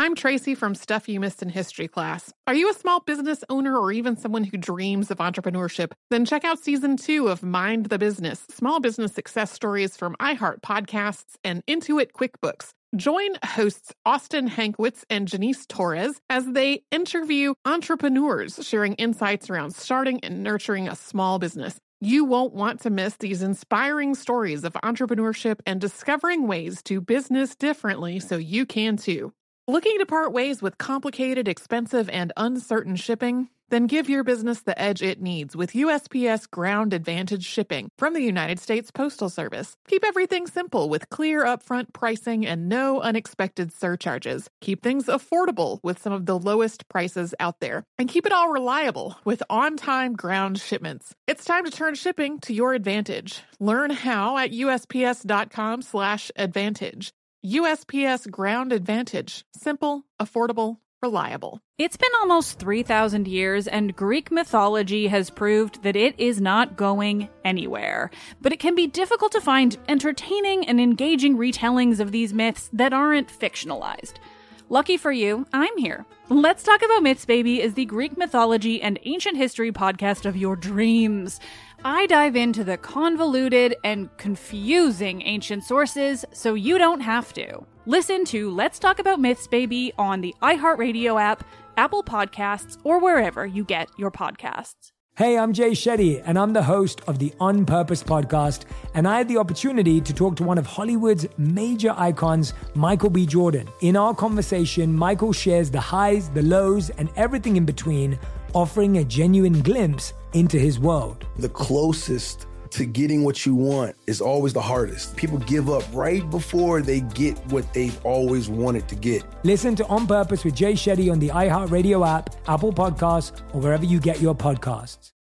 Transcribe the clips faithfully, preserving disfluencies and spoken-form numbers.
I'm Tracy from Stuff You Missed in History class. Are you a small business owner or even someone who dreams of entrepreneurship? Then check out season two of Mind the Business, small business success stories from iHeart Podcasts and Intuit QuickBooks. Join hosts Austin Hankwitz and Janice Torres as they interview entrepreneurs sharing insights around starting and nurturing a small business. You won't want to miss these inspiring stories of entrepreneurship and discovering ways to business differently so you can too. Looking to part ways with complicated, expensive, and uncertain shipping? Then give your business the edge it needs with U S P S Ground Advantage shipping from the United States Postal Service. Keep everything simple with clear upfront pricing and no unexpected surcharges. Keep things affordable with some of the lowest prices out there. And keep it all reliable with on-time ground shipments. It's time to turn shipping to your advantage. Learn how at USPS.com slash advantage. U S P S Ground Advantage. Simple, affordable, reliable. It's been almost three thousand years, and Greek mythology has proved that it is not going anywhere. But it can be difficult to find entertaining and engaging retellings of these myths that aren't fictionalized. Lucky for you, I'm here. Let's Talk About Myths, Baby is the Greek mythology and ancient history podcast of your dreams. I dive into the convoluted and confusing ancient sources so you don't have to. Listen to Let's Talk About Myths, Baby on the iHeartRadio app, Apple Podcasts, or wherever you get your podcasts. Hey, I'm Jay Shetty, and I'm the host of the On Purpose podcast, and I had the opportunity to talk to one of Hollywood's major icons, Michael B. Jordan. In our conversation, Michael shares the highs, the lows, and everything in between, offering a genuine glimpse into his world. The closest to getting what you want is always the hardest. People give up right before they get what they've always wanted to get. Listen to On Purpose with Jay Shetty on the iHeartRadio app, Apple Podcasts, or wherever you get your podcasts.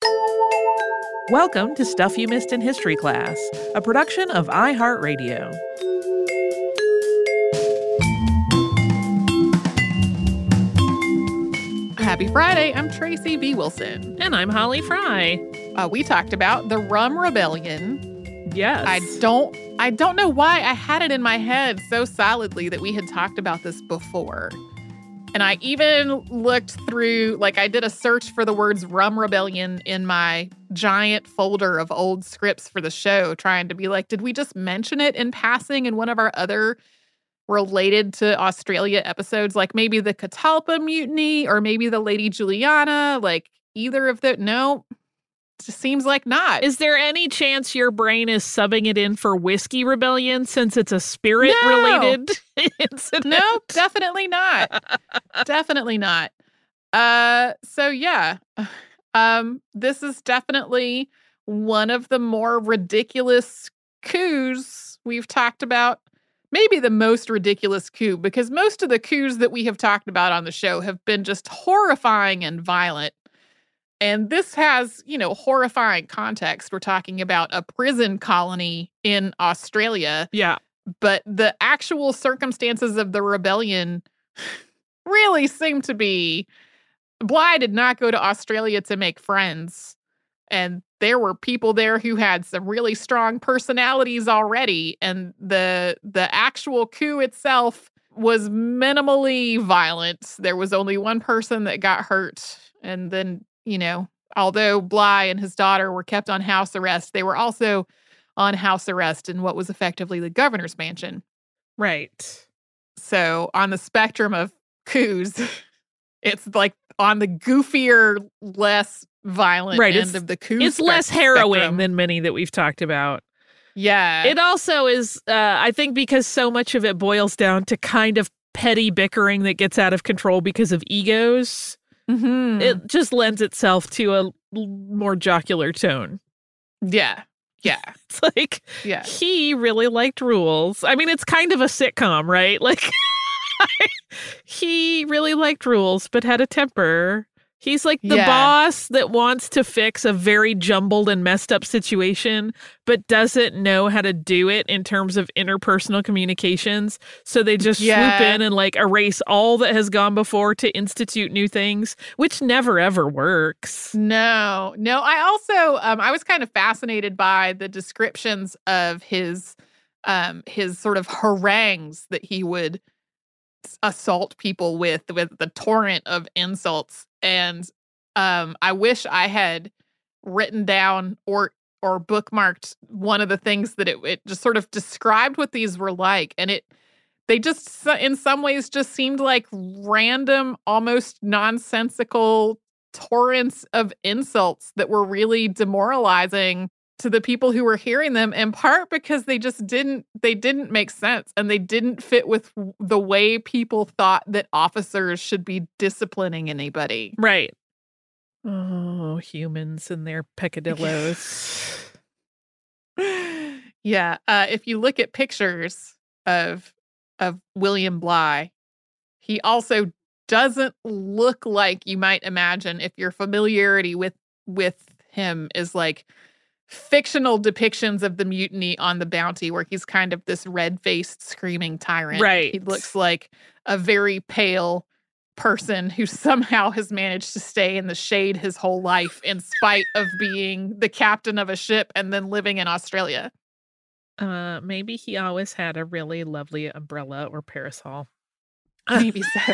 Welcome to Stuff You Missed in History class, a production of iHeartRadio. Happy Friday. I'm Tracy B. Wilson. And I'm Holly Fry. Uh, we talked about the Rum Rebellion. Yes. I don't I don't know why I had it in my head so solidly that we had talked about this before. And I even looked through, like I did a search for the words Rum Rebellion in my giant folder of old scripts for the show, trying to be like, did we just mention it in passing in one of our other related to Australia episodes? Like maybe the Catalpa Mutiny or maybe the Lady Juliana, like either of the, no. Just seems like not. Is there any chance your brain is subbing it in for Whiskey Rebellion since it's a spirit-related no. incident? No, definitely not. Definitely not. Uh, so yeah, um, this is definitely one of the more ridiculous coups we've talked about. Maybe the most ridiculous coup, because most of the coups that we have talked about on the show have been just horrifying and violent. And this has, you know, horrifying context. We're talking about a prison colony in Australia. Yeah. But the actual circumstances of the rebellion really seem to be, Bligh did not go to Australia to make friends. And there were people there who had some really strong personalities already. And the the actual coup itself was minimally violent. There was only one person that got hurt. And then, you know, although Bligh and his daughter were kept on house arrest, they were also on house arrest in what was effectively the governor's mansion. Right. So on the spectrum of coups, it's like on the goofier, less violent right. end it's, of the coup It's spec- less harrowing spectrum. than many that we've talked about. Yeah. It also is, uh, I think, because so much of it boils down to kind of petty bickering that gets out of control because of egos. Mm-hmm. It just lends itself to a more jocular tone. Yeah. Yeah. It's like, yeah. he really liked rules. I mean, it's kind of a sitcom, right? Like, he really liked rules, but had a temper. He's like the yeah. boss that wants to fix a very jumbled and messed up situation, but doesn't know how to do it in terms of interpersonal communications. So they just yeah. swoop in and like erase all that has gone before to institute new things, which never, ever works. No, no. I also, um, I was kind of fascinated by the descriptions of his, um, his sort of harangues that he would assault people with with the torrent of insults. And um, I wish I had written down or or bookmarked one of the things that it, it just sort of described what these were like. And it they just, in some ways, just seemed like random, almost nonsensical torrents of insults that were really demoralizing to the people who were hearing them, in part because they just didn't, they didn't make sense and they didn't fit with the way people thought that officers should be disciplining anybody. Right. Oh, humans and their peccadillos. Yeah. Uh, if you look at pictures of of William Bligh, he also doesn't look like you might imagine if your familiarity with with him is like fictional depictions of the mutiny on the Bounty, where he's kind of this red-faced screaming tyrant. Right. He looks like a very pale person who somehow has managed to stay in the shade his whole life in spite of being the captain of a ship and then living in Australia. Uh, maybe he always had a really lovely umbrella or parasol. Maybe so.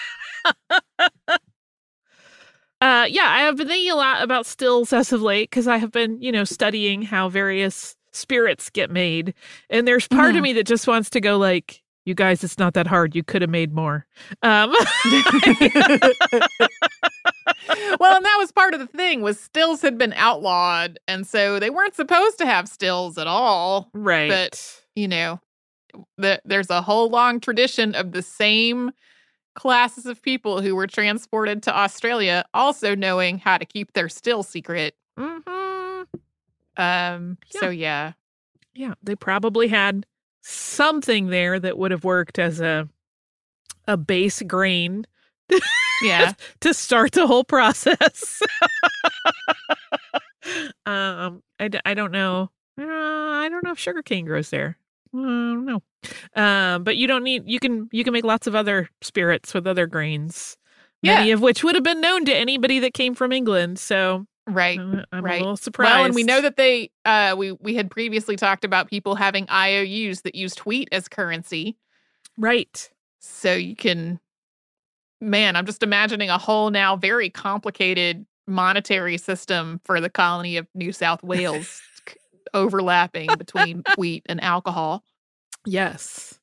Uh, yeah, I have been thinking a lot about stills as of late because I have been, you know, studying how various spirits get made. And there's part Mm-hmm. of me that just wants to go like, you guys, it's not that hard. You could have made more. Um, Well, and that was part of the thing, was stills had been outlawed. And so they weren't supposed to have stills at all. right. But, you know, the, there's a whole long tradition of the same classes of people who were transported to Australia also knowing how to keep their still secret. Mhm. Um. So, yeah. Yeah, they probably had something there that would have worked as a a base grain Yeah. to start the whole process. um, I, d- I don't know. Uh, I don't know if sugarcane grows there. I don't know. Um, but you don't need. You can you can make lots of other spirits with other grains. Many Yeah. of which would have been known to anybody that came from England. So Right. uh, I'm Right. a little surprised. Well, and we know that they, uh, we, we had previously talked about people having I O Us that used wheat as currency. right. So you can, man, I'm just imagining a whole now very complicated monetary system for the colony of New South Wales overlapping between wheat and alcohol. Yes.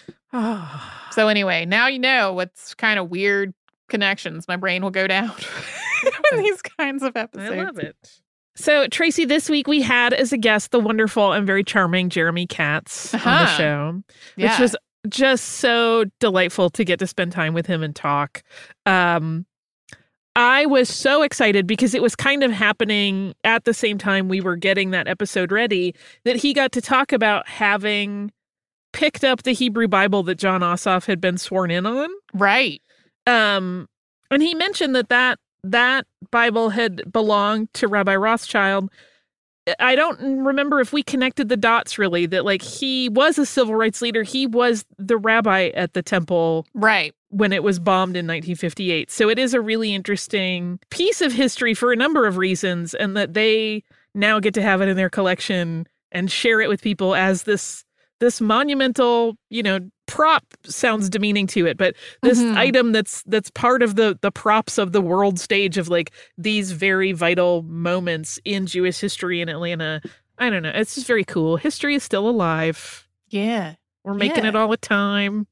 Ah. So anyway, now you know what's kind of weird connections my brain will go down in these kinds of episodes. I love it. So, Tracy, this week we had as a guest the wonderful and very charming Jeremy Katz on the Uh-huh. show, Yeah. which was just so delightful to get to spend time with him and talk. Um, I was so excited because it was kind of happening at the same time we were getting that episode ready, that he got to talk about having picked up the Hebrew Bible that John Ossoff had been sworn in on. Right. Um, and he mentioned that that that Bible had belonged to Rabbi Rothschild. I don't remember if we connected the dots really, that like he was a civil rights leader. He was the rabbi at the temple Right. when it was bombed in nineteen fifty-eight. So it is a really interesting piece of history for a number of reasons, and that they now get to have it in their collection and share it with people as this this monumental, you know, prop sounds demeaning to it, but this Mhm. item that's that's part of the the props of the world stage of like these very vital moments in Jewish history in Atlanta. I don't know. It's just very cool. History is still alive. Yeah. We're making Yeah. it all the time.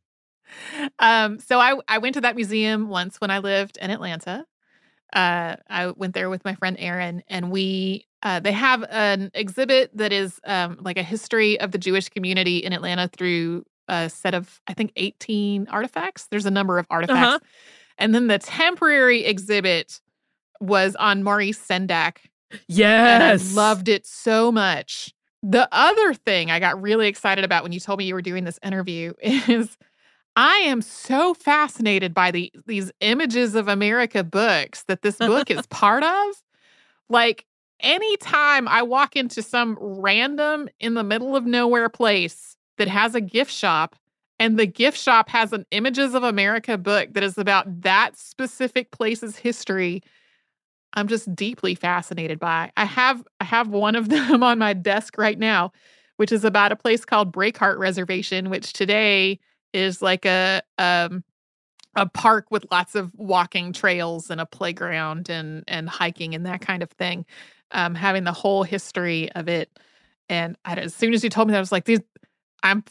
Um, so I, I went to that museum once when I lived in Atlanta. Uh, I went there with my friend Erin, and we uh, they have an exhibit that is um, like a history of the Jewish community in Atlanta through a set of, I think, eighteen artifacts. There's a number of artifacts. Uh-huh. And then the temporary exhibit was on Maurice Sendak. Yes. And I loved it so much. The other thing I got really excited about when you told me you were doing this interview is I am so fascinated by the these Images of America books that this book is part of. Like, anytime I walk into some random in the middle of nowhere place that has a gift shop, and the gift shop has an Images of America book that is about that specific place's history, I'm just deeply fascinated by. I have I have one of them on my desk right now, which is about a place called Breakheart Reservation, which today is like a um a park with lots of walking trails and a playground and and hiking and that kind of thing. Um, having the whole history of it. And I, as soon as you told me that, I was like, these, I'm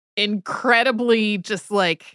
incredibly just like,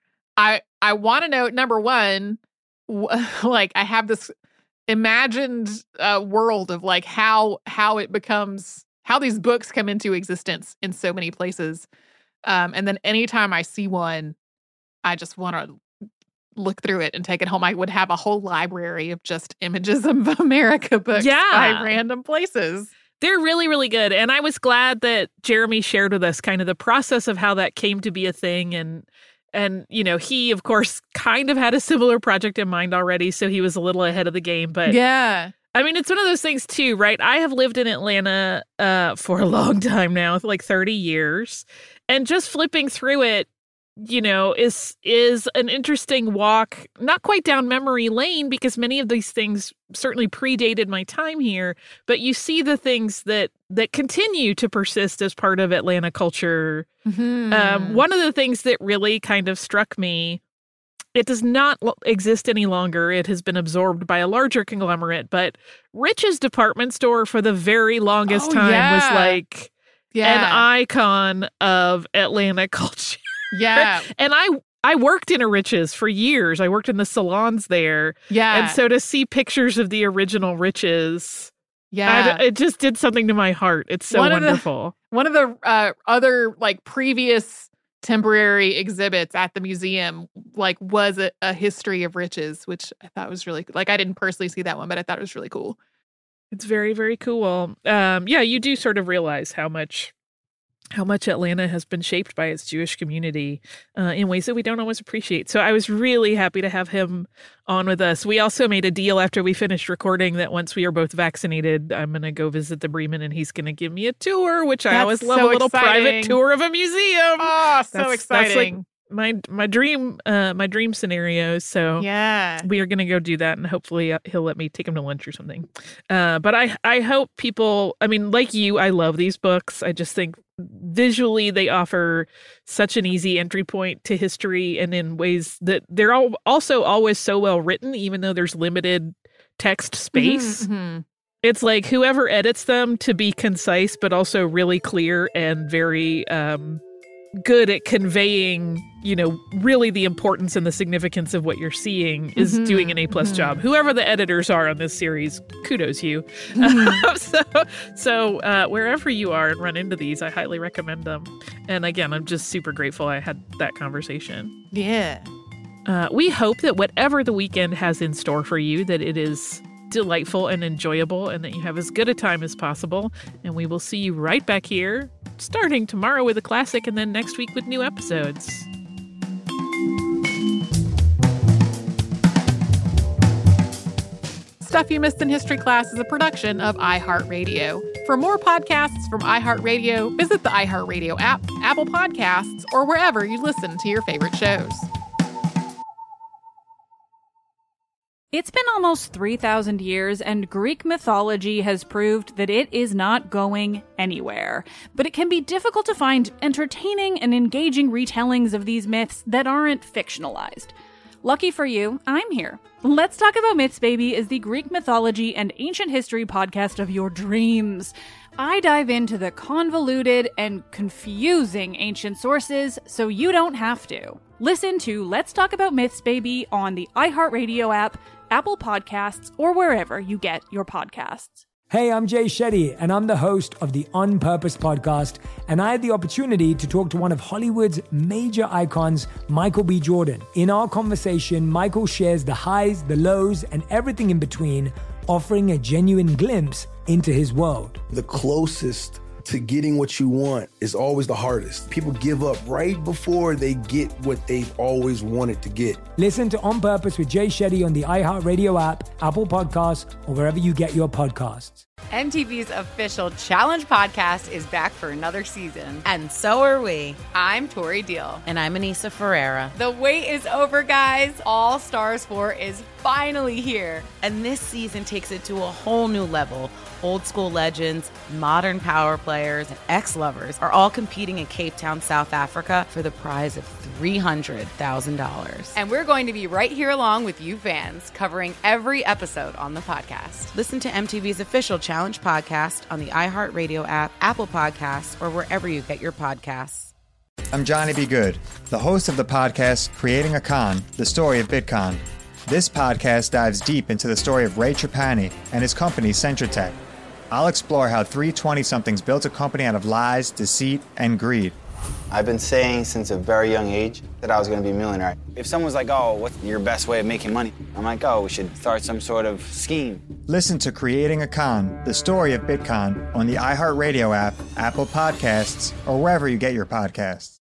I I want to know, number one, w- like I have this imagined uh, world of like how how it becomes, how these books come into existence in so many places. Um, and then anytime I see one, I just want to look through it and take it home. I would have a whole library of just images of America books Yeah. by random places. They're really, really good. And I was glad that Jeremy shared with us kind of the process of how that came to be a thing. And, and you know, he, of course, kind of had a similar project in mind already, so he was a little ahead of the game. But Yeah. I mean, it's one of those things, too, right? I have lived in Atlanta uh, for a long time now, like thirty years. And just flipping through it, you know, is is an interesting walk, not quite down memory lane, because many of these things certainly predated my time here, but you see the things that that continue to persist as part of Atlanta culture. Mm-hmm. Um, one of the things that really kind of struck me, it does not lo- exist any longer. It has been absorbed by a larger conglomerate, but Rich's department store for the very longest Oh, time yeah. was like yeah. an icon of Atlanta culture. yeah. And I I worked in a Rich's for years. I worked in the salons there. Yeah. And so to see pictures of the original Rich's, yeah. I, it just did something to my heart. It's so One of the- wonderful. One of the uh, other like previous temporary exhibits at the museum like was a, a history of Rich's, which I thought was really like I didn't personally see that one, but I thought it was really cool. It's very, very cool. Um, yeah, you do sort of realize how much how much Atlanta has been shaped by its Jewish community uh, in ways that we don't always appreciate. So I was really happy to have him on with us. We also made a deal after we finished recording that once we are both vaccinated, I'm going to go visit the Bremen and he's going to give me a tour, which I That's always love, so a little exciting. private tour of a museum. Oh, so That's- that's like exciting. my my dream uh, my dream scenario. So yeah. we are going to go do that, and hopefully uh, he'll let me take him to lunch or something. Uh, but I, I hope people, I mean, like you, I love these books. I just think visually they offer such an easy entry point to history, and in ways that they're all also always so well written, even though there's limited text space. Mhm, mhm. It's like whoever edits them to be concise, but also really clear and very um, good at conveying, you know, really the importance and the significance of what you're seeing is Mhm, doing an A-plus mhm. job. Whoever the editors are on this series, kudos you. Mhm. so so uh, wherever you are and run into these, I highly recommend them. And again, I'm just super grateful I had that conversation. Yeah. Uh, we hope that whatever the weekend has in store for you, that it is delightful and enjoyable, and that you have as good a time as possible. And we will see you right back here, starting tomorrow with a classic, and then next week with new episodes. Stuff You Missed in History Class is a production of iHeartRadio. For more podcasts from iHeartRadio, visit the iHeartRadio app, Apple Podcasts, or wherever you listen to your favorite shows. It's been almost three thousand years, and Greek mythology has proved that it is not going anywhere. But it can be difficult to find entertaining and engaging retellings of these myths that aren't fictionalized. Lucky for you, I'm here. Let's Talk About Myths, Baby is the Greek mythology and ancient history podcast of your dreams. I dive into the convoluted and confusing ancient sources so you don't have to. Listen to Let's Talk About Myths, Baby on the iHeartRadio app, Apple Podcasts, or wherever you get your podcasts. Hey, I'm Jay Shetty, and I'm the host of the On Purpose podcast, and I had the opportunity to talk to one of Hollywood's major icons, Michael B. Jordan. In our conversation, Michael shares the highs, the lows, and everything in between, offering a genuine glimpse into his world. The closest to getting what you want is always the hardest. People give up right before they get what they've always wanted to get. Listen to On Purpose with Jay Shetty on the iHeartRadio app, Apple Podcasts, or wherever you get your podcasts. M T V's official Challenge podcast is back for another season. And so are we. I'm Tori Deal. And I'm Anissa Ferreira. The wait is over, guys. All Stars four is finally here. And this season takes it to a whole new level. Old school legends, modern power players, and ex-lovers are all competing in Cape Town, South Africa for the prize of three hundred thousand dollars. And we're going to be right here along with you fans, covering every episode on the podcast. Listen to M T V's official Challenge podcast on the iHeartRadio app, Apple Podcasts, or wherever you get your podcasts. I'm Johnny B. Good, the host of the podcast Creating a Con, the story of Bitcoin. This podcast dives deep into the story of Ray Trapani and his company Centratech. I'll explore how three twenty-somethings built a company out of lies, deceit, and greed. I've been saying since a very young age that I was going to be a millionaire. If someone's like, oh, what's your best way of making money? I'm like, oh, we should start some sort of scheme. Listen to Creating a Con, the story of Bitcoin on the iHeartRadio app, Apple Podcasts, or wherever you get your podcasts.